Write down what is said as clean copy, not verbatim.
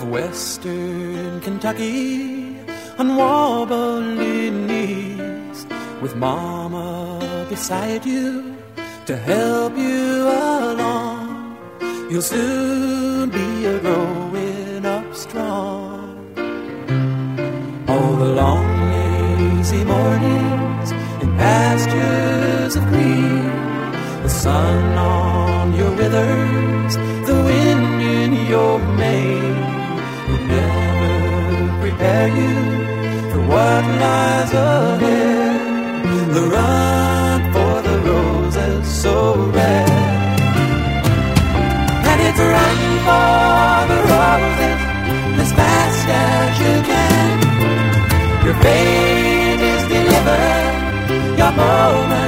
Western Kentucky on wobbling knees, with Mama beside you to help you along. You'll soon be a growing up strong. All the long lazy mornings in pastures of green, the sun on your withers, the wind in your mane, will never prepare you for what lies ahead. The run for the roses so red, and it's a run for the roses as fast as you can. Your fate is delivered, your moment